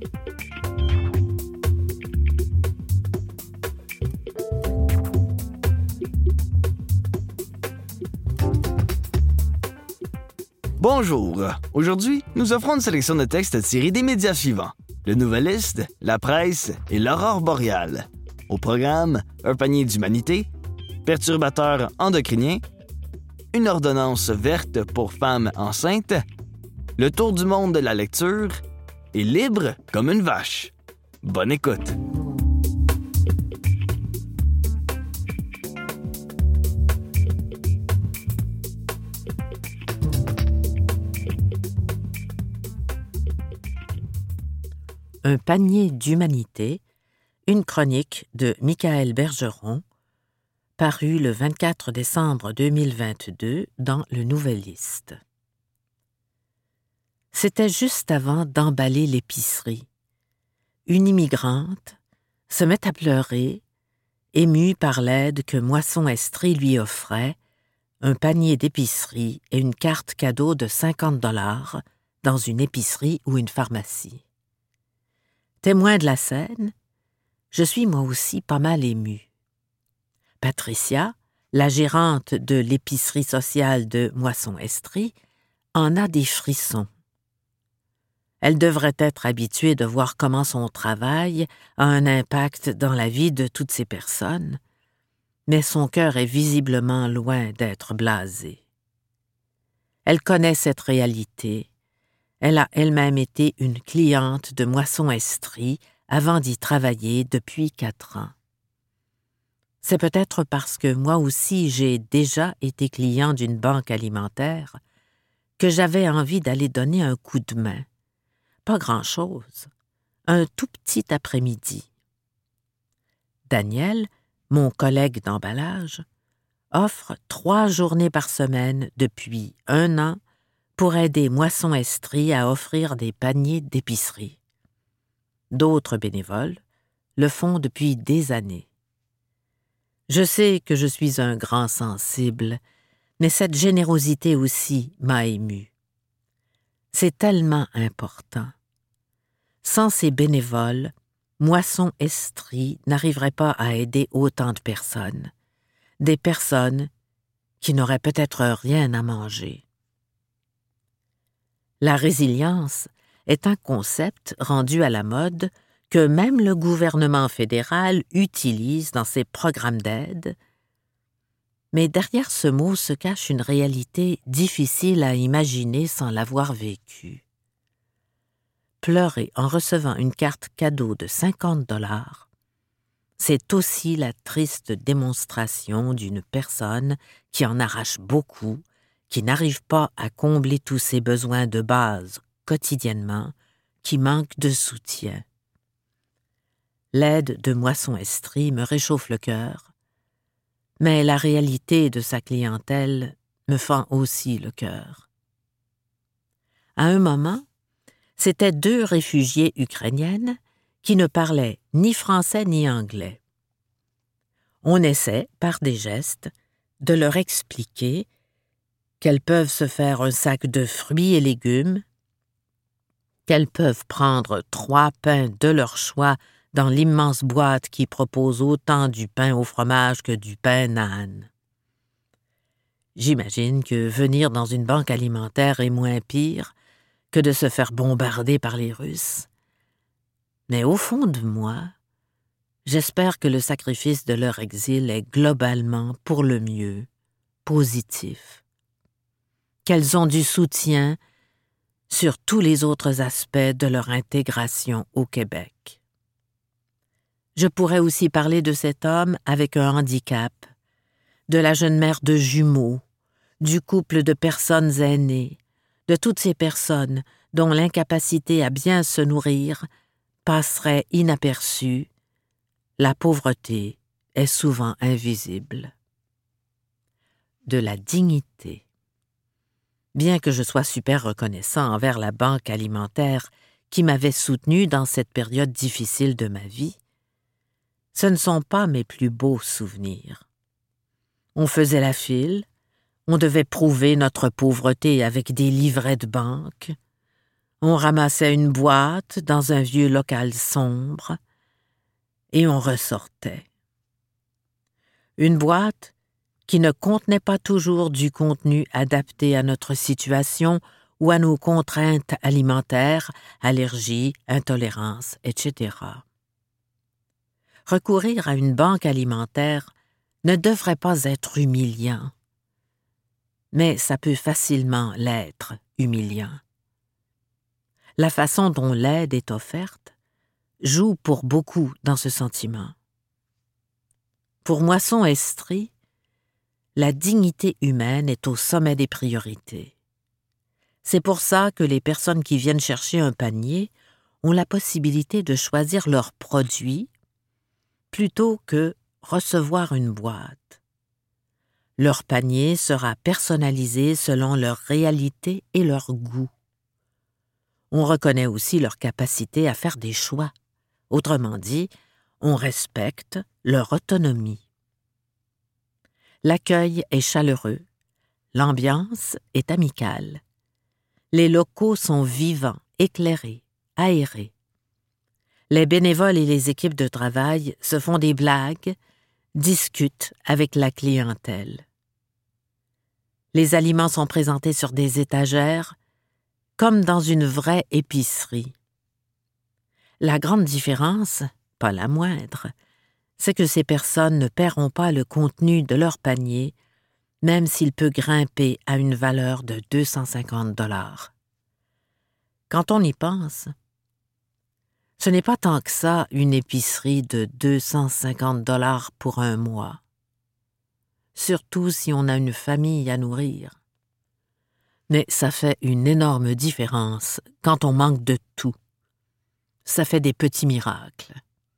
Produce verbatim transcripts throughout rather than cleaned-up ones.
Bonjour! Aujourd'hui, nous offrons une sélection de textes tirés des médias suivants. Le Nouvelliste, La Presse et l'Aurore boréale. Au programme, un panier d'humanité, perturbateurs endocriniens, une ordonnance verte pour femmes enceintes, le tour du monde de la lecture et libre comme une vache. Bonne écoute! Un panier d'humanité, une chronique de Michaël Bergeron, parue le vingt-quatre décembre deux mille vingt-deux dans Le Nouvelliste. C'était juste avant d'emballer l'épicerie. Une immigrante se met à pleurer, émue par l'aide que Moisson Estrie lui offrait, un panier d'épicerie et une carte cadeau de cinquante dollars dans une épicerie ou une pharmacie. Témoin de la scène, je suis moi aussi pas mal émue. Patricia, la gérante de l'épicerie sociale de Moisson Estrie, en a des frissons. Elle devrait être habituée de voir comment son travail a un impact dans la vie de toutes ces personnes, mais son cœur est visiblement loin d'être blasé. Elle connaît cette réalité. Elle a elle-même été une cliente de Moisson Estrie avant d'y travailler depuis quatre ans. C'est peut-être parce que moi aussi j'ai déjà été client d'une banque alimentaire que j'avais envie d'aller donner un coup de main. Pas grand-chose, un tout petit après-midi. Daniel, mon collègue d'emballage, offre trois journées par semaine depuis un an pour aider Moisson Estrie à offrir des paniers d'épicerie. D'autres bénévoles le font depuis des années. Je sais que je suis un grand sensible, mais cette générosité aussi m'a émue. C'est tellement important. Sans ces bénévoles, Moisson Estrie n'arriverait pas à aider autant de personnes, des personnes qui n'auraient peut-être rien à manger. La résilience est un concept rendu à la mode que même le gouvernement fédéral utilise dans ses programmes d'aide, mais derrière ce mot se cache une réalité difficile à imaginer sans l'avoir vécue. Pleurer en recevant une carte cadeau de cinquante dollars, c'est aussi la triste démonstration d'une personne qui en arrache beaucoup, qui n'arrive pas à combler tous ses besoins de base quotidiennement, qui manque de soutien. L'aide de Moisson Estrie me réchauffe le cœur, mais la réalité de sa clientèle me fend aussi le cœur. À un moment, c'étaient deux réfugiées ukrainiennes qui ne parlaient ni français ni anglais. On essaie, par des gestes, de leur expliquer qu'elles peuvent se faire un sac de fruits et légumes, qu'elles peuvent prendre trois pains de leur choix dans l'immense boîte qui propose autant du pain au fromage que du pain naan. J'imagine que venir dans une banque alimentaire est moins pire que de se faire bombarder par les Russes. Mais au fond de moi, j'espère que le sacrifice de leur exil est globalement, pour le mieux, positif. Qu'elles ont du soutien sur tous les autres aspects de leur intégration au Québec. Je pourrais aussi parler de cet homme avec un handicap, de la jeune mère de jumeaux, du couple de personnes aînées, de toutes ces personnes dont l'incapacité à bien se nourrir passerait inaperçue. La pauvreté est souvent invisible. De la dignité. Bien que je sois super reconnaissant envers la banque alimentaire qui m'avait soutenu dans cette période difficile de ma vie, ce ne sont pas mes plus beaux souvenirs. On faisait la file, on devait prouver notre pauvreté avec des livrets de banque, On ramassait une boîte dans un vieux local sombre et on ressortait. Une boîte qui ne contenait pas toujours du contenu adapté à notre situation ou à nos contraintes alimentaires, allergies, intolérances, et cetera. Recourir à une banque alimentaire ne devrait pas être humiliant, mais ça peut facilement l'être humiliant. La façon dont l'aide est offerte joue pour beaucoup dans ce sentiment. Pour Moisson-Estrie, la dignité humaine est au sommet des priorités. C'est pour ça que les personnes qui viennent chercher un panier ont la possibilité de choisir leurs produits plutôt que recevoir une boîte. Leur panier sera personnalisé selon leur réalité et leur goût. On reconnaît aussi leur capacité à faire des choix. Autrement dit, on respecte leur autonomie. L'accueil est chaleureux, l'ambiance est amicale. Les locaux sont vivants, éclairés, aérés. Les bénévoles et les équipes de travail se font des blagues, discutent avec la clientèle. Les aliments sont présentés sur des étagères, comme dans une vraie épicerie. La grande différence, pas la moindre, c'est que ces personnes ne paieront pas le contenu de leur panier, même s'il peut grimper à une valeur de deux cent cinquante dollars. Quand on y pense, ce n'est pas tant que ça une épicerie de deux cent cinquante dollars pour un mois, surtout si on a une famille à nourrir. Mais ça fait une énorme différence quand on manque de tout. Ça fait des petits miracles.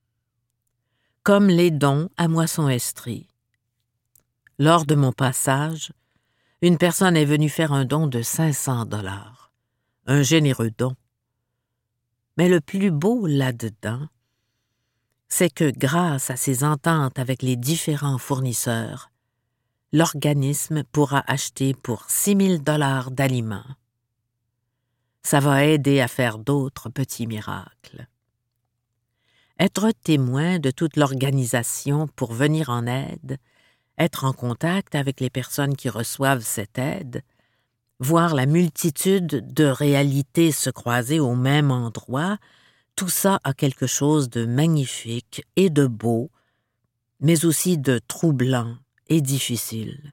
Comme les dons à Moisson-Estrie. Lors de mon passage, une personne est venue faire un don de cinq cents dollars. Un généreux don. Mais le plus beau là-dedans, c'est que grâce à ces ententes avec les différents fournisseurs, l'organisme pourra acheter pour six mille dollars d'aliments. Ça va aider à faire d'autres petits miracles. Être témoin de toute l'organisation pour venir en aide, être en contact avec les personnes qui reçoivent cette aide, voir la multitude de réalités se croiser au même endroit, tout ça a quelque chose de magnifique et de beau, mais aussi de troublant et difficile.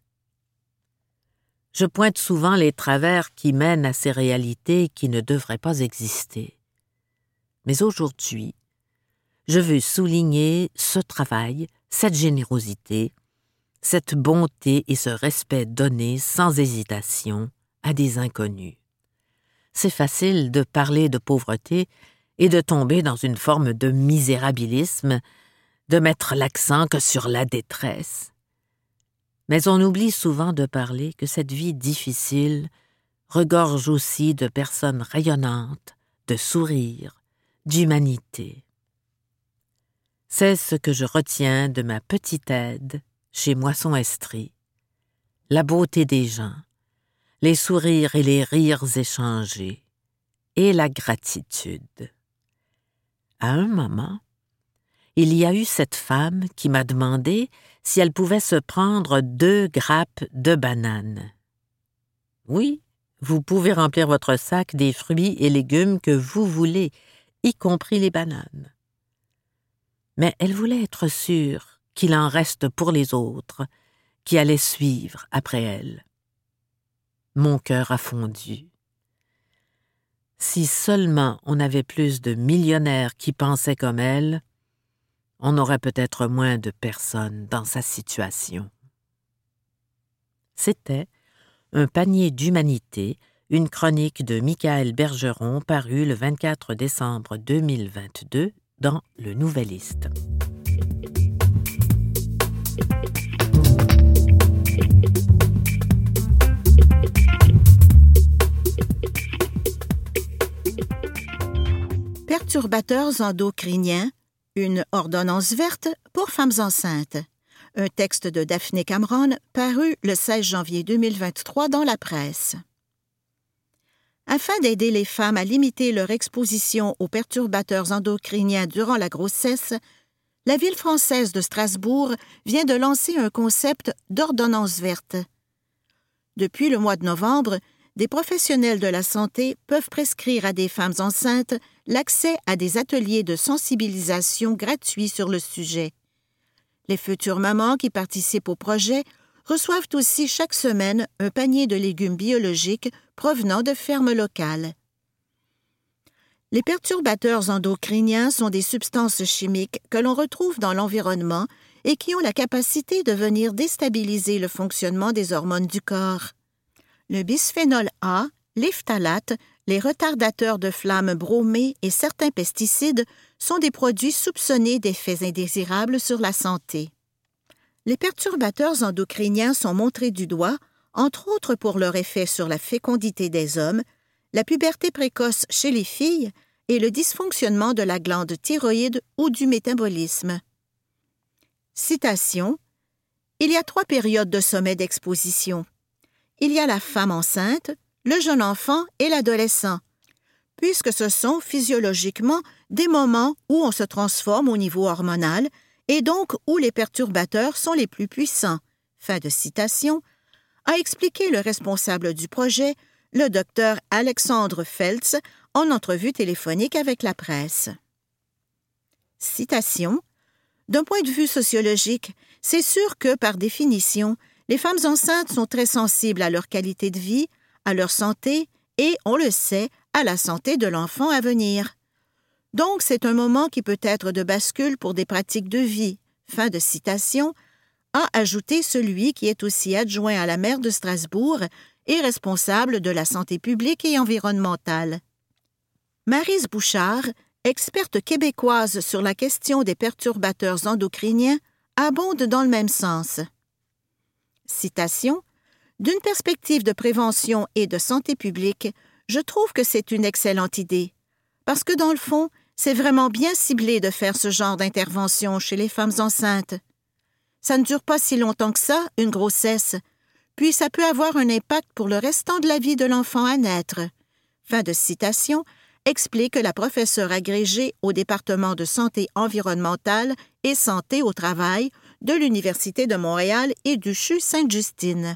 Je pointe souvent les travers qui mènent à ces réalités qui ne devraient pas exister. Mais aujourd'hui, je veux souligner ce travail, cette générosité, cette bonté et ce respect donné sans hésitation à des inconnus. C'est facile de parler de pauvreté et de tomber dans une forme de misérabilisme, de mettre l'accent que sur la détresse. Mais on oublie souvent de parler que cette vie difficile regorge aussi de personnes rayonnantes, de sourires, d'humanité. C'est ce que je retiens de ma petite aide chez Moisson-Estrie. La beauté des gens, les sourires et les rires échangés, et la gratitude. À un moment, il y a eu cette femme qui m'a demandé si elle pouvait se prendre deux grappes de bananes. Oui, vous pouvez remplir votre sac des fruits et légumes que vous voulez, y compris les bananes. Mais elle voulait être sûre qu'il en reste pour les autres, qui allaient suivre après elle. Mon cœur a fondu. Si seulement on avait plus de millionnaires qui pensaient comme elle, on aurait peut-être moins de personnes dans sa situation. C'était Un panier d'humanité, une chronique de Michaël Bergeron parue le vingt-quatre décembre deux mille vingt-deux dans Le Nouvelliste. Perturbateurs endocriniens, une ordonnance verte pour femmes enceintes. Un texte de Daphné Cameron paru le seize janvier deux mille vingt-trois dans la presse. Afin d'aider les femmes à limiter leur exposition aux perturbateurs endocriniens durant la grossesse, la ville française de Strasbourg vient de lancer un concept d'ordonnance verte. Depuis le mois de novembre, des professionnels de la santé peuvent prescrire à des femmes enceintes l'accès à des ateliers de sensibilisation gratuits sur le sujet. Les futures mamans qui participent au projet reçoivent aussi chaque semaine un panier de légumes biologiques provenant de fermes locales. Les perturbateurs endocriniens sont des substances chimiques que l'on retrouve dans l'environnement et qui ont la capacité de venir déstabiliser le fonctionnement des hormones du corps. Le bisphénol A, les phtalates, les retardateurs de flammes bromés et certains pesticides sont des produits soupçonnés d'effets indésirables sur la santé. Les perturbateurs endocriniens sont montrés du doigt, entre autres pour leur effet sur la fécondité des hommes, la puberté précoce chez les filles et le dysfonctionnement de la glande thyroïde ou du métabolisme. Citation. Il y a trois périodes de sommet d'exposition. Il y a la femme enceinte, le jeune enfant et l'adolescent, puisque ce sont physiologiquement des moments où on se transforme au niveau hormonal et donc où les perturbateurs sont les plus puissants. Fin de citation, a expliqué le responsable du projet, le docteur Alexandre Feltz, en entrevue téléphonique avec la presse. Citation. D'un point de vue sociologique, c'est sûr que, par définition, les femmes enceintes sont très sensibles à leur qualité de vie, à leur santé et, on le sait, à la santé de l'enfant à venir. Donc, c'est un moment qui peut être de bascule pour des pratiques de vie. Fin de citation, a ajouté celui qui est aussi adjoint à la maire de Strasbourg et responsable de la santé publique et environnementale. Maryse Bouchard, experte québécoise sur la question des perturbateurs endocriniens, abonde dans le même sens. Citation. D'une perspective de prévention et de santé publique, je trouve que c'est une excellente idée, parce que dans le fond, c'est vraiment bien ciblé de faire ce genre d'intervention chez les femmes enceintes. Ça ne dure pas si longtemps que ça, une grossesse, puis ça peut avoir un impact pour le restant de la vie de l'enfant à naître. Fin de citation, explique la professeure agrégée au département de santé environnementale et santé au travail de l'Université de Montréal et du C H U Sainte-Justine.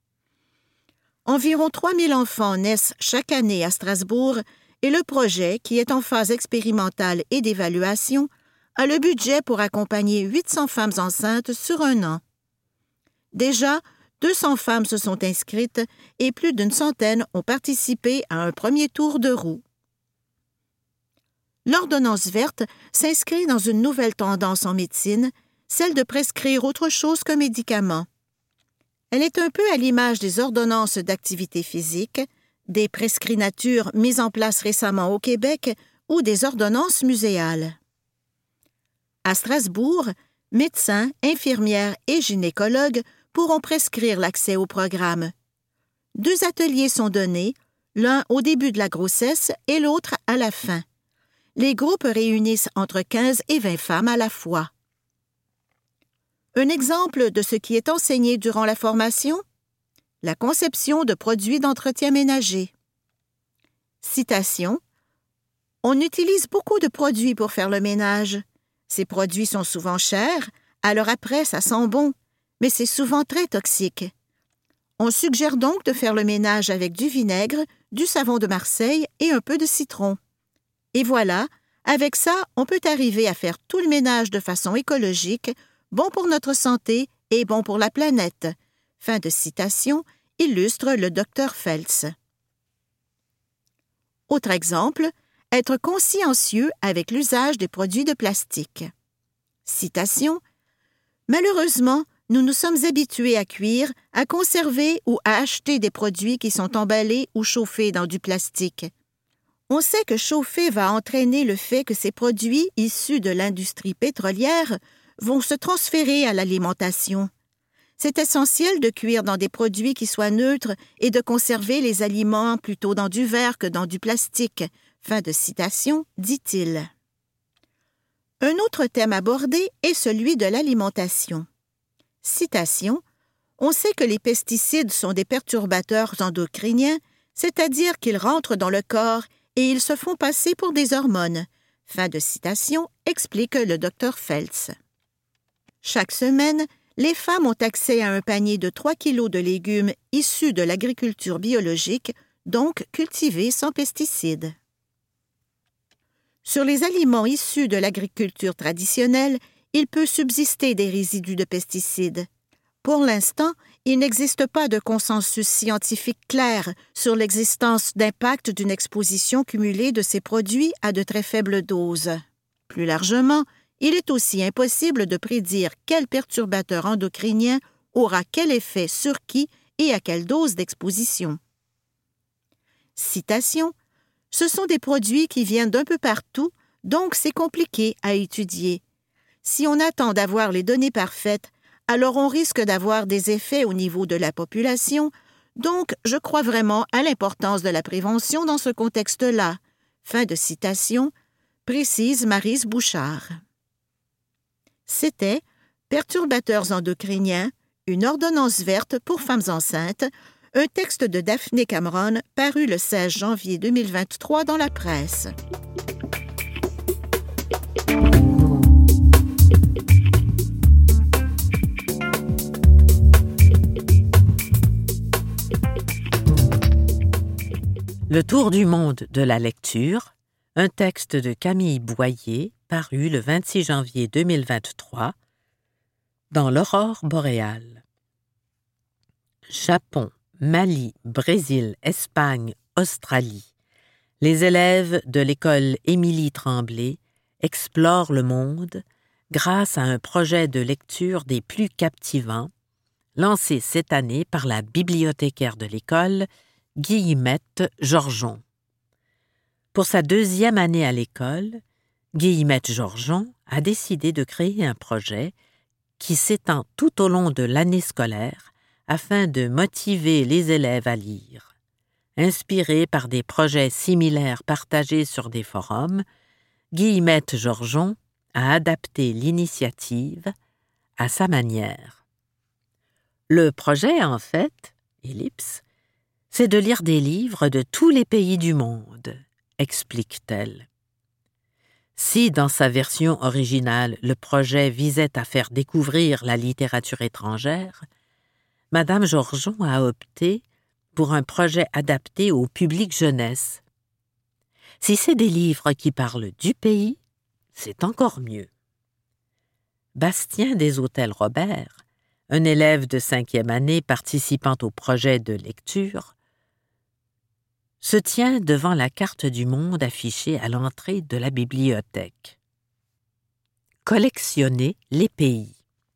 Environ trois mille enfants naissent chaque année à Strasbourg et le projet, qui est en phase expérimentale et d'évaluation, a le budget pour accompagner huit cents femmes enceintes sur un an. Déjà, deux cents femmes se sont inscrites et plus d'une centaine ont participé à un premier tour de roue. L'ordonnance verte s'inscrit dans une nouvelle tendance en médecine, celle de prescrire autre chose qu'un médicament. Elle est un peu à l'image des ordonnances d'activité physique, des prescrinatures mises en place récemment au Québec ou des ordonnances muséales. À Strasbourg, médecins, infirmières et gynécologues pourront prescrire l'accès au programme. Deux ateliers sont donnés, l'un au début de la grossesse et l'autre à la fin. Les groupes réunissent entre quinze et vingt femmes à la fois. Un exemple de ce qui est enseigné durant la formation? La conception de produits d'entretien ménager. Citation. On utilise beaucoup de produits pour faire le ménage. Ces produits sont souvent chers, alors après, ça sent bon, mais c'est souvent très toxique. On suggère donc de faire le ménage avec du vinaigre, du savon de Marseille et un peu de citron. Et voilà, avec ça, on peut arriver à faire tout le ménage de façon écologique, bon pour notre santé et bon pour la planète. Fin de citation, illustre le docteur Feltz. Autre exemple, être consciencieux avec l'usage des produits de plastique. Citation. Malheureusement, nous nous sommes habitués à cuire, à conserver ou à acheter des produits qui sont emballés ou chauffés dans du plastique. On sait que chauffer va entraîner le fait que ces produits issus de l'industrie pétrolière vont se transférer à l'alimentation. C'est essentiel de cuire dans des produits qui soient neutres et de conserver les aliments plutôt dans du verre que dans du plastique. Fin de citation, dit-il. Un autre thème abordé est celui de l'alimentation. Citation. On sait que les pesticides sont des perturbateurs endocriniens, c'est-à-dire qu'ils rentrent dans le corps et ils se font passer pour des hormones. Fin de citation, explique le docteur Feltz. Chaque semaine, les femmes ont accès à un panier de trois kilos de légumes issus de l'agriculture biologique, donc cultivés sans pesticides. Sur les aliments issus de l'agriculture traditionnelle, il peut subsister des résidus de pesticides. Pour l'instant, il n'existe pas de consensus scientifique clair sur l'existence d'impact d'une exposition cumulée de ces produits à de très faibles doses. Plus largement, il est aussi impossible de prédire quel perturbateur endocrinien aura quel effet sur qui et à quelle dose d'exposition. Citation: « Ce sont des produits qui viennent d'un peu partout, donc c'est compliqué à étudier. Si on attend d'avoir les données parfaites, alors on risque d'avoir des effets au niveau de la population, donc je crois vraiment à l'importance de la prévention dans ce contexte-là. » Fin de citation, précise Maryse Bouchard. C'était « Perturbateurs endocriniens, une ordonnance verte pour femmes enceintes », un texte de Daphné Cameron paru le seize janvier deux mille vingt-trois dans la presse. Le tour du monde de la lecture, un texte de Camille Boyer, paru le vingt-six janvier deux mille vingt-trois, dans l'Aurore boréale. Japon, Mali, Brésil, Espagne, Australie. Les élèves de l'école Émilie Tremblay explorent le monde grâce à un projet de lecture des plus captivants, lancé cette année par la bibliothécaire de l'école, Guillemette Georgeon. Pour sa deuxième année à l'école, Guillemette Georgeon a décidé de créer un projet qui s'étend tout au long de l'année scolaire afin de motiver les élèves à lire. Inspirée par des projets similaires partagés sur des forums, Guillemette Georgeon a adapté l'initiative à sa manière. Le projet, en fait, ellipse, c'est de lire des livres de tous les pays du monde, explique-t-elle. Si, dans sa version originale, le projet visait à faire découvrir la littérature étrangère, Madame Georgeon a opté pour un projet adapté au public jeunesse. Si c'est des livres qui parlent du pays, c'est encore mieux. Bastien des Hôtels-Robert, un élève de cinquième année participant au projet de lecture, se tient devant la carte du monde affichée à l'entrée de la bibliothèque. Collectionner les pays.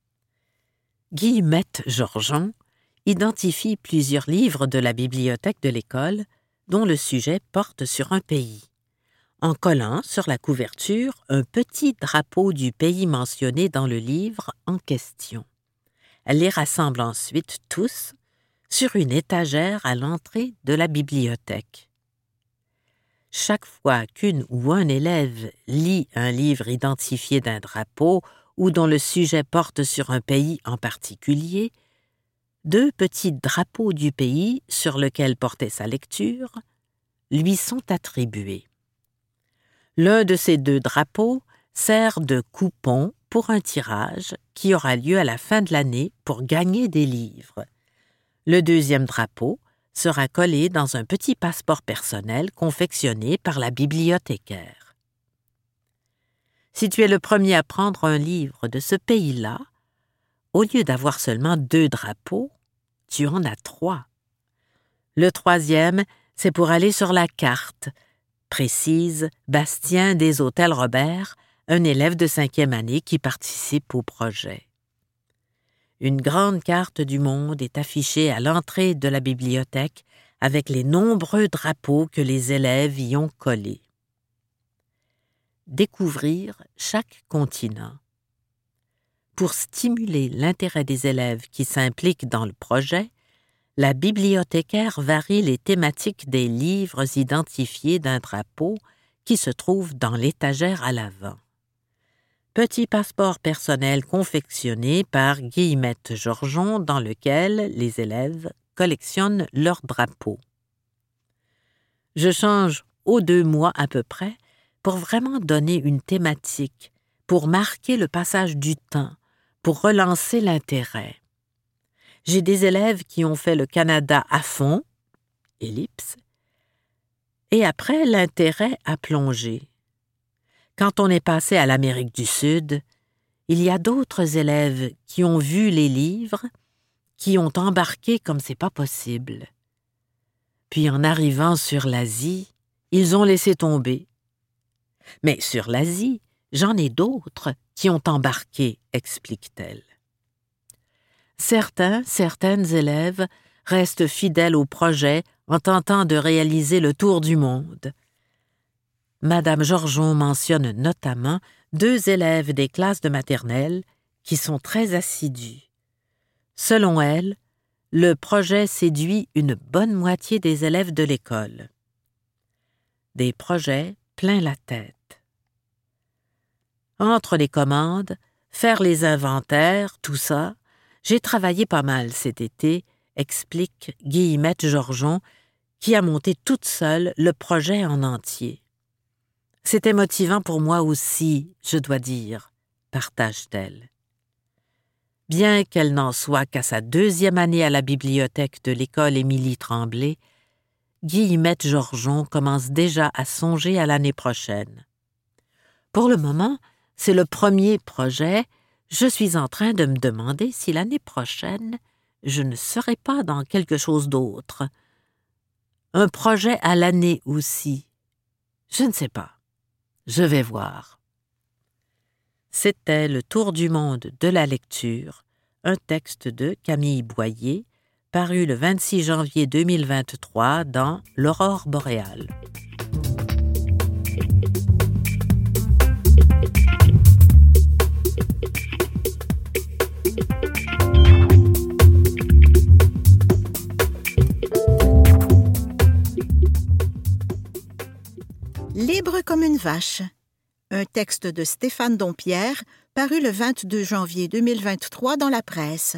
Guillemette Georgeon identifie plusieurs livres de la bibliothèque de l'école dont le sujet porte sur un pays, en collant sur la couverture un petit drapeau du pays mentionné dans le livre en question. Elle les rassemble ensuite tous sur une étagère à l'entrée de la bibliothèque. Chaque fois qu'une ou un élève lit un livre identifié d'un drapeau ou dont le sujet porte sur un pays en particulier, deux petits drapeaux du pays sur lequel portait sa lecture lui sont attribués. L'un de ces deux drapeaux sert de coupon pour un tirage qui aura lieu à la fin de l'année pour gagner des livres. Le deuxième drapeau sera collé dans un petit passeport personnel confectionné par la bibliothécaire. Si tu es le premier à prendre un livre de ce pays-là, au lieu d'avoir seulement deux drapeaux, tu en as trois. Le troisième, c'est pour aller sur la carte, précise Bastien des Hôtels-Robert, un élève de cinquième année qui participe au projet. Une grande carte du monde est affichée à l'entrée de la bibliothèque avec les nombreux drapeaux que les élèves y ont collés. Découvrir chaque continent. Pour stimuler l'intérêt des élèves qui s'impliquent dans le projet, la bibliothécaire varie les thématiques des livres identifiés d'un drapeau qui se trouve dans l'étagère à l'avant. Petit passeport personnel confectionné par Guillemette Georgeon dans lequel les élèves collectionnent leurs drapeaux. Je change aux deux mois à peu près pour vraiment donner une thématique, pour marquer le passage du temps, pour relancer l'intérêt. J'ai des élèves qui ont fait le Canada à fond, ellipse, et après, l'intérêt a plongé. Quand on est passé à l'Amérique du Sud, il y a d'autres élèves qui ont vu les livres, qui ont embarqué comme c'est pas possible. Puis en arrivant sur l'Asie, ils ont laissé tomber. Mais sur l'Asie, j'en ai d'autres qui ont embarqué, explique-t-elle. Certains, certaines élèves restent fidèles au projet en tentant de réaliser le tour du monde. Madame Georgeon mentionne notamment deux élèves des classes de maternelle qui sont très assidus. Selon elle, le projet séduit une bonne moitié des élèves de l'école. Des projets plein la tête. Entre les commandes, faire les inventaires, tout ça, j'ai travaillé pas mal cet été, explique Guillemette Georgeon, qui a monté toute seule le projet en entier. C'était motivant pour moi aussi, je dois dire, partage-t-elle. Bien qu'elle n'en soit qu'à sa deuxième année à la bibliothèque de l'école Émilie Tremblay, Guillemette Georgeon commence déjà à songer à l'année prochaine. Pour le moment, c'est le premier projet. Je suis en train de me demander si l'année prochaine, je ne serai pas dans quelque chose d'autre. Un projet à l'année aussi. Je ne sais pas. Je vais voir. C'était Le Tour du monde de la lecture, un texte de Camille Boyer, paru le vingt-six janvier deux mille vingt-trois dans L'Aurore boréale. Libre comme une vache. Un texte de Stéphane Dompierre, paru le vingt-deux janvier deux mille vingt-trois dans la presse.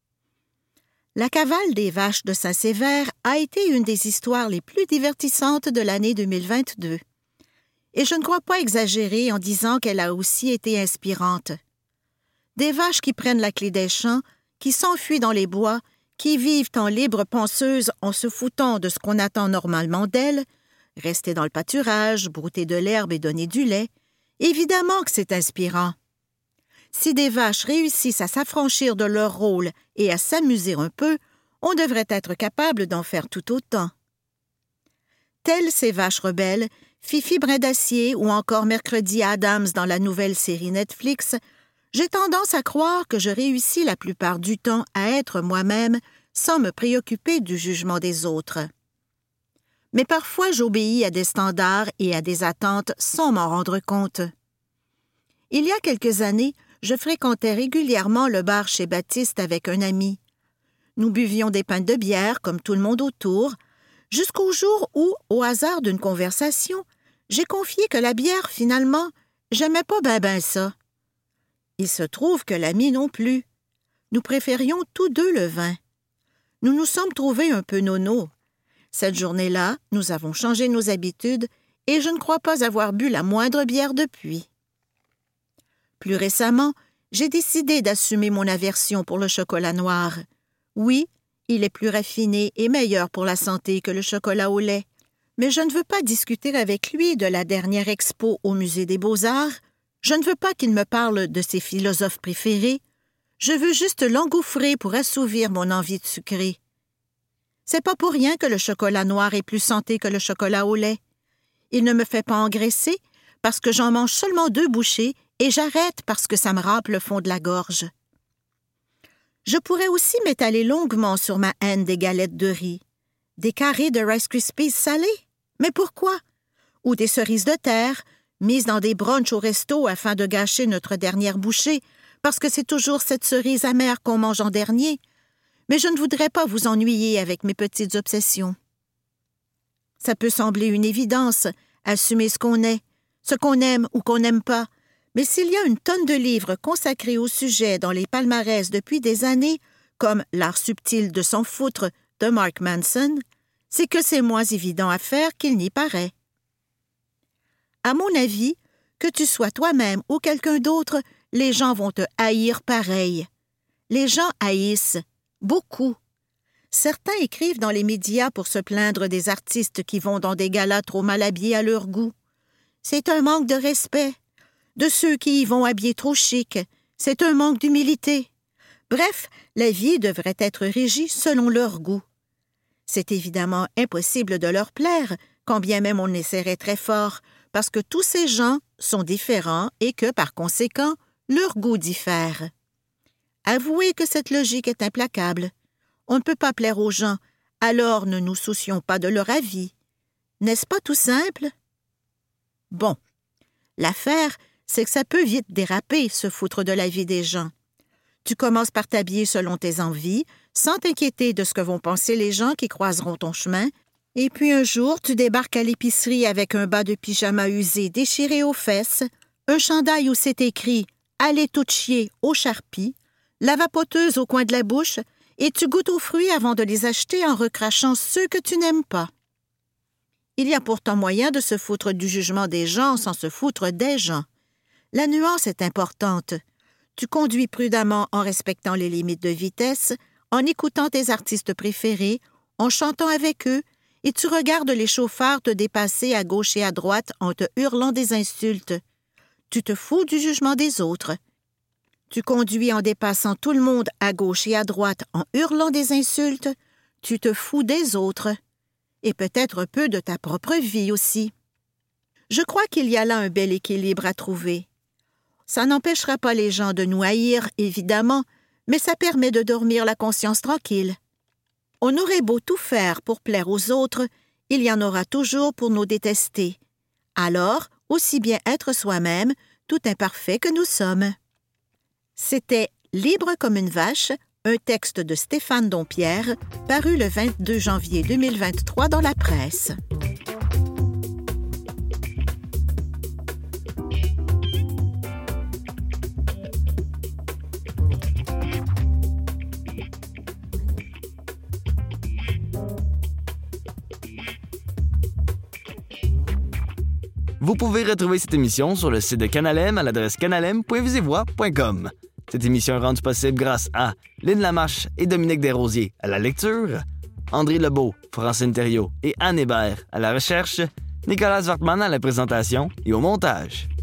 La cavale des vaches de Saint-Sévère a été une des histoires les plus divertissantes de l'année deux mille vingt-deux. Et je ne crois pas exagérer en disant qu'elle a aussi été inspirante. Des vaches qui prennent la clé des champs, qui s'enfuient dans les bois, qui vivent en libres penseuses en se foutant de ce qu'on attend normalement d'elles, rester dans le pâturage, brouter de l'herbe et donner du lait, évidemment que c'est inspirant. Si des vaches réussissent à s'affranchir de leur rôle et à s'amuser un peu, on devrait être capable d'en faire tout autant. Telles ces vaches rebelles, Fifi Brin d'Acier ou encore Mercredi Adams dans la nouvelle série Netflix, j'ai tendance à croire que je réussis la plupart du temps à être moi-même sans me préoccuper du jugement des autres. Mais parfois j'obéis à des standards et à des attentes sans m'en rendre compte. Il y a quelques années, je fréquentais régulièrement le bar chez Baptiste avec un ami. Nous buvions des pintes de bière comme tout le monde autour, jusqu'au jour où, au hasard d'une conversation, j'ai confié que la bière, finalement, j'aimais pas ben ben ça. Il se trouve que l'ami non plus. Nous préférions tous deux le vin. Nous nous sommes trouvés un peu nono. Cette journée-là, nous avons changé nos habitudes et je ne crois pas avoir bu la moindre bière depuis. Plus récemment, j'ai décidé d'assumer mon aversion pour le chocolat noir. Oui, il est plus raffiné et meilleur pour la santé que le chocolat au lait, mais je ne veux pas discuter avec lui de la dernière expo au Musée des Beaux-Arts, je ne veux pas qu'il me parle de ses philosophes préférés, je veux juste l'engouffrer pour assouvir mon envie de sucrer. C'est pas pour rien que le chocolat noir est plus santé que le chocolat au lait. Il ne me fait pas engraisser parce que j'en mange seulement deux bouchées et j'arrête parce que ça me râpe le fond de la gorge. Je pourrais aussi m'étaler longuement sur ma haine des galettes de riz, des carrés de Rice Krispies salés. Mais pourquoi? Ou des cerises de terre, mises dans des brunchs au resto afin de gâcher notre dernière bouchée, parce que c'est toujours cette cerise amère qu'on mange en dernier. Mais je ne voudrais pas vous ennuyer avec mes petites obsessions. Ça peut sembler une évidence, assumer ce qu'on est, ce qu'on aime ou qu'on n'aime pas, mais s'il y a une tonne de livres consacrés au sujet dans les palmarès depuis des années, comme L'art subtil de s'en foutre de Mark Manson, c'est que c'est moins évident à faire qu'il n'y paraît. À mon avis, que tu sois toi-même ou quelqu'un d'autre, les gens vont te haïr pareil. Les gens haïssent, beaucoup. Certains écrivent dans les médias pour se plaindre des artistes qui vont dans des galas trop mal habillés à leur goût. C'est un manque de respect. De ceux qui y vont habillés trop chic, c'est un manque d'humilité. Bref, la vie devrait être régie selon leur goût. C'est évidemment impossible de leur plaire, quand bien même on essaierait très fort, parce que tous ces gens sont différents et que, par conséquent, leurs goûts diffèrent. Avouez que cette logique est implacable. On ne peut pas plaire aux gens, alors ne nous soucions pas de leur avis. N'est-ce pas tout simple? Bon, l'affaire, c'est que ça peut vite déraper, se foutre de la vie des gens. Tu commences par t'habiller selon tes envies, sans t'inquiéter de ce que vont penser les gens qui croiseront ton chemin, et puis un jour, tu débarques à l'épicerie avec un bas de pyjama usé déchiré aux fesses, un chandail où c'est écrit « Allez tout chier au charpie », la vapoteuse au coin de la bouche, et tu goûtes aux fruits avant de les acheter en recrachant ceux que tu n'aimes pas. Il y a pourtant moyen de se foutre du jugement des gens sans se foutre des gens. La nuance est importante. Tu conduis prudemment en respectant les limites de vitesse, en écoutant tes artistes préférés, en chantant avec eux, et tu regardes les chauffards te dépasser à gauche et à droite en te hurlant des insultes. Tu te fous du jugement des autres. Tu conduis en dépassant tout le monde à gauche et à droite en hurlant des insultes. Tu te fous des autres. Et peut-être un peu de ta propre vie aussi. Je crois qu'il y a là un bel équilibre à trouver. Ça n'empêchera pas les gens de nous haïr, évidemment, mais ça permet de dormir la conscience tranquille. On aurait beau tout faire pour plaire aux autres, il y en aura toujours pour nous détester. Alors, aussi bien être soi-même, tout imparfait que nous sommes. C'était « Libre comme une vache », un texte de Stéphane Dompierre, paru le vingt-deux janvier deux mille vingt-trois dans la presse. Vous pouvez retrouver cette émission sur le site de Canalem à l'adresse canalem point visivoix point com. Cette émission est rendue possible grâce à Lynn Lamarche et Dominique Desrosiers à la lecture, André Lebeau, Francine Thériault et Anne Hébert à la recherche, Nicolas Wartman à la présentation et au montage.